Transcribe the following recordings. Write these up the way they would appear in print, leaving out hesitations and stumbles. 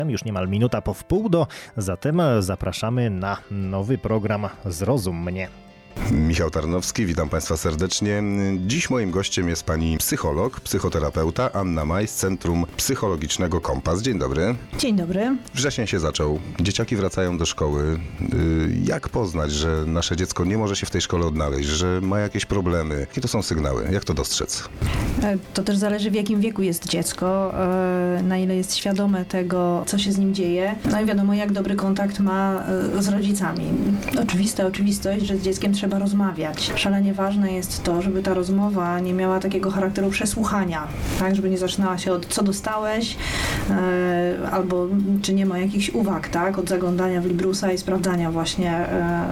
Już niemal minuta po wpół do, zatem zapraszamy na nowy program Zrozum mnie. Michał Tarnowski, witam Państwa serdecznie. Dziś moim gościem jest pani psycholog, psychoterapeuta Anna Maj z Centrum Psychologicznego Kompas. Dzień dobry. Dzień dobry. Wrzesień się zaczął. Dzieciaki wracają do szkoły. Jak poznać, że nasze dziecko nie może się w tej szkole odnaleźć, że ma jakieś problemy? Jakie to są sygnały? Jak to dostrzec? To też zależy, w jakim wieku jest dziecko, na ile jest świadome tego, co się z nim dzieje. No i wiadomo, jak dobry kontakt ma z rodzicami. Oczywista oczywistość, że z dzieckiem trzeba rozmawiać. Szalenie ważne jest to, żeby ta rozmowa nie miała takiego charakteru przesłuchania, tak, żeby nie zaczynała się od co dostałeś, albo czy nie ma jakichś uwag, tak, od zaglądania w Librusa i sprawdzania właśnie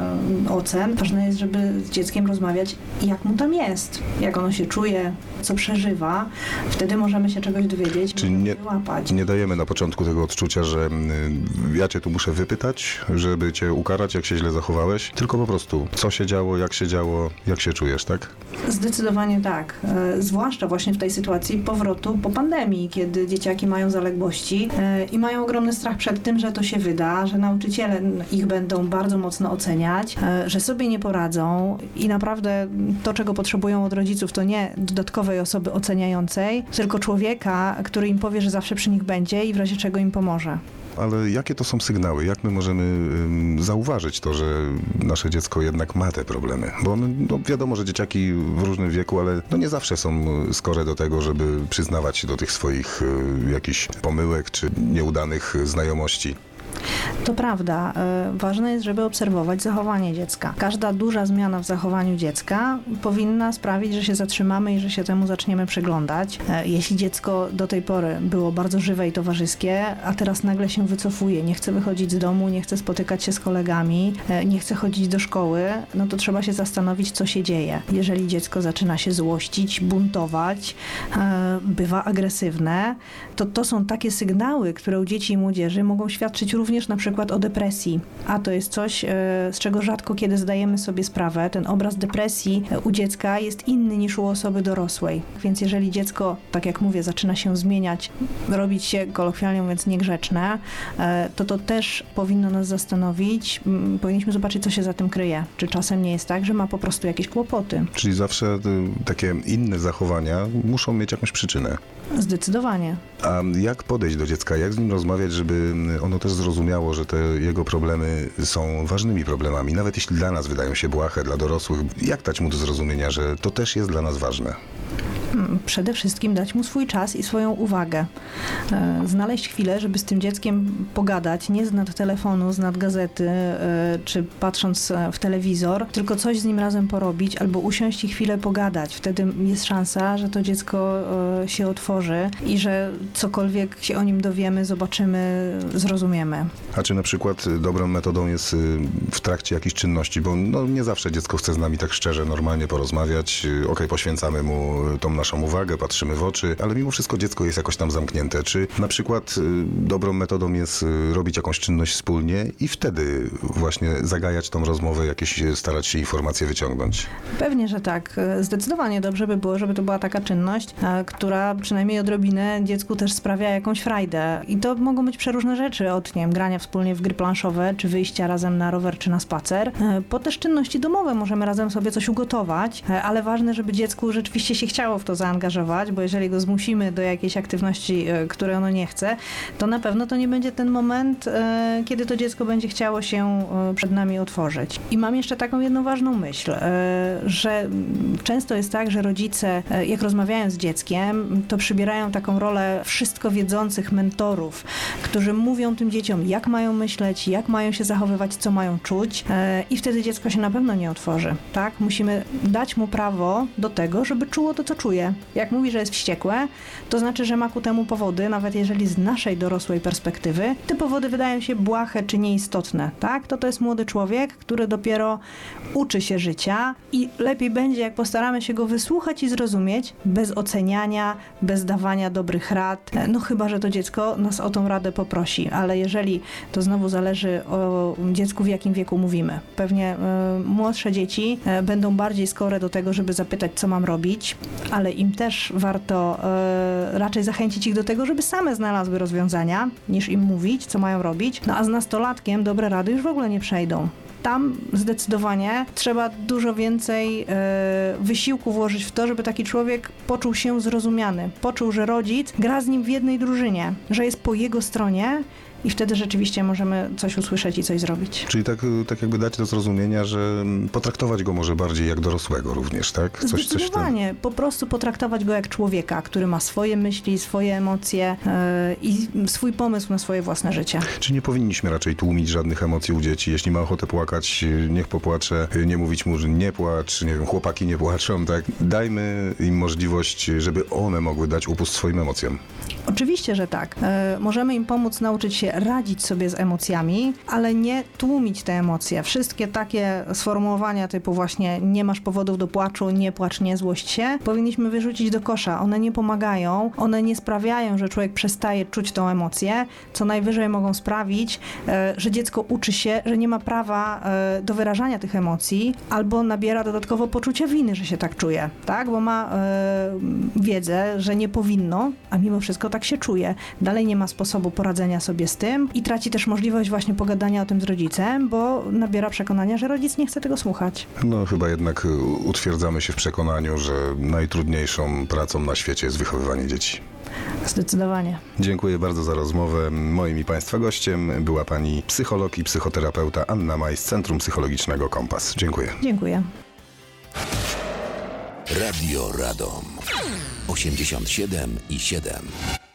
ocen. Ważne jest, żeby z dzieckiem rozmawiać, jak mu tam jest, jak ono się czuje, co przeżywa. Wtedy możemy się czegoś dowiedzieć, Czy nie dajemy na początku tego odczucia, że ja cię tu muszę wypytać, żeby cię ukarać, jak się źle zachowałeś, tylko po prostu co się działo, jak się czujesz, tak? Zdecydowanie tak. Zwłaszcza właśnie w tej sytuacji powrotu po pandemii, kiedy dzieciaki mają zaległości i mają ogromny strach przed tym, że to się wyda, że nauczyciele ich będą bardzo mocno oceniać, że sobie nie poradzą i naprawdę to, czego potrzebują od rodziców, to nie dodatkowej osoby oceniającej, tylko człowieka, który im powie, że zawsze przy nich będzie i w razie czego im pomoże. Ale jakie to są sygnały? Jak my możemy zauważyć to, że nasze dziecko jednak ma te problemy? Bo wiadomo, że dzieciaki w różnym wieku, ale nie zawsze są skore do tego, żeby przyznawać się do tych swoich jakichś pomyłek czy nieudanych znajomości. To prawda. Ważne jest, żeby obserwować zachowanie dziecka. Każda duża zmiana w zachowaniu dziecka powinna sprawić, że się zatrzymamy i że się temu zaczniemy przyglądać. Jeśli dziecko do tej pory było bardzo żywe i towarzyskie, a teraz nagle się wycofuje, nie chce wychodzić z domu, nie chce spotykać się z kolegami, nie chce chodzić do szkoły, no to trzeba się zastanowić, co się dzieje. Jeżeli dziecko zaczyna się złościć, buntować, bywa agresywne, to są takie sygnały, które u dzieci i młodzieży mogą świadczyć również na przykład o depresji, a to jest coś, z czego rzadko kiedy zdajemy sobie sprawę. Ten obraz depresji u dziecka jest inny niż u osoby dorosłej. Więc jeżeli dziecko, tak jak mówię, zaczyna się zmieniać, robić się, kolokwialnie mówiąc, niegrzeczne, to też powinno nas zastanowić. Powinniśmy zobaczyć, co się za tym kryje. Czy czasem nie jest tak, że ma po prostu jakieś kłopoty. Czyli zawsze takie inne zachowania muszą mieć jakąś przyczynę. Zdecydowanie. A jak podejść do dziecka? Jak z nim rozmawiać, żeby ono też zrozumiało, że te jego problemy są ważnymi problemami, nawet jeśli dla nas wydają się błahe, dla dorosłych? Jak dać mu do zrozumienia, że to też jest dla nas ważne? Przede wszystkim dać mu swój czas i swoją uwagę. Znaleźć chwilę, żeby z tym dzieckiem pogadać, nie z nad telefonu, z nad gazety, czy patrząc w telewizor, tylko coś z nim razem porobić, albo usiąść i chwilę pogadać. Wtedy jest szansa, że to dziecko się otworzy i że cokolwiek się o nim dowiemy, zobaczymy, zrozumiemy. A czy na przykład dobrą metodą jest w trakcie jakichś czynności, bo nie zawsze dziecko chce z nami tak szczerze, normalnie porozmawiać, poświęcamy mu tą naszą uwagę, patrzymy w oczy, ale mimo wszystko dziecko jest jakoś tam zamknięte. Czy na przykład dobrą metodą jest robić jakąś czynność wspólnie i wtedy właśnie zagajać tą rozmowę, starać się informacje wyciągnąć? Pewnie, że tak. Zdecydowanie dobrze by było, żeby to była taka czynność, która przynajmniej odrobinę dziecku też sprawia jakąś frajdę. I to mogą być przeróżne rzeczy, od grania wspólnie w gry planszowe, czy wyjścia razem na rower, czy na spacer. Po też czynności domowe możemy razem sobie coś ugotować, ale ważne, żeby dziecku rzeczywiście się chciało w to zaangażować, bo jeżeli go zmusimy do jakiejś aktywności, której ono nie chce, to na pewno to nie będzie ten moment, kiedy to dziecko będzie chciało się przed nami otworzyć. I mam jeszcze taką jedną ważną myśl, że często jest tak, że rodzice, jak rozmawiają z dzieckiem, to przybierają taką rolę wszystko wiedzących mentorów, którzy mówią tym dzieciom, jak mają myśleć, jak mają się zachowywać, co mają czuć, i wtedy dziecko się na pewno nie otworzy. Tak? Musimy dać mu prawo do tego, żeby czuło to, co czuje. Jak mówi, że jest wściekłe, to znaczy, że ma ku temu powody, nawet jeżeli z naszej dorosłej perspektywy te powody wydają się błahe czy nieistotne. Tak? To jest młody człowiek, który dopiero uczy się życia i lepiej będzie, jak postaramy się go wysłuchać i zrozumieć, bez oceniania, bez dawania dobrych rad. No chyba, że to dziecko nas o tą radę poprosi, ale jeżeli to znowu zależy o dziecku, w jakim wieku mówimy. Pewnie młodsze dzieci będą bardziej skore do tego, żeby zapytać, co mam robić, ale im nastolatkim też warto raczej zachęcić ich do tego, żeby same znalazły rozwiązania, niż im mówić, co mają robić. No a z nastolatkiem dobre rady już w ogóle nie przejdą. Tam zdecydowanie trzeba dużo więcej wysiłku włożyć w to, żeby taki człowiek poczuł się zrozumiany. Poczuł, że rodzic gra z nim w jednej drużynie, że jest po jego stronie i wtedy rzeczywiście możemy coś usłyszeć i coś zrobić. Czyli tak jakby dać do zrozumienia, że potraktować go może bardziej jak dorosłego również, tak? Zdecydowanie. Po prostu potraktować go jak człowieka, który ma swoje myśli, swoje emocje i swój pomysł na swoje własne życie. Czy nie powinniśmy raczej tłumić żadnych emocji u dzieci? Jeśli ma ochotę płakać, niech popłacze. Nie mówić mu, że nie płacz, nie wiem, chłopaki nie płaczą, tak? Dajmy im możliwość, żeby one mogły dać upust swoim emocjom. Oczywiście, że tak. Możemy im pomóc nauczyć się radzić sobie z emocjami, ale nie tłumić te emocje. Wszystkie takie sformułowania typu właśnie nie masz powodów do płaczu, nie płacz, nie złość się, powinniśmy wyrzucić do kosza. One nie pomagają, one nie sprawiają, że człowiek przestaje czuć tą emocję, co najwyżej mogą sprawić, że dziecko uczy się, że nie ma prawa do wyrażania tych emocji, albo nabiera dodatkowo poczucia winy, że się tak czuje, tak? Bo ma wiedzę, że nie powinno, a mimo wszystko tak się czuje. Dalej nie ma sposobu poradzenia sobie z tym i traci też możliwość właśnie pogadania o tym z rodzicem, bo nabiera przekonania, że rodzic nie chce tego słuchać. No chyba jednak utwierdzamy się w przekonaniu, że najtrudniejszą pracą na świecie jest wychowywanie dzieci. Zdecydowanie. Dziękuję bardzo za rozmowę. Moim i Państwa gościem była pani psycholog i psychoterapeuta Anna Maj z Centrum Psychologicznego Kompas. Dziękuję. Dziękuję. Radio Radom 87,7.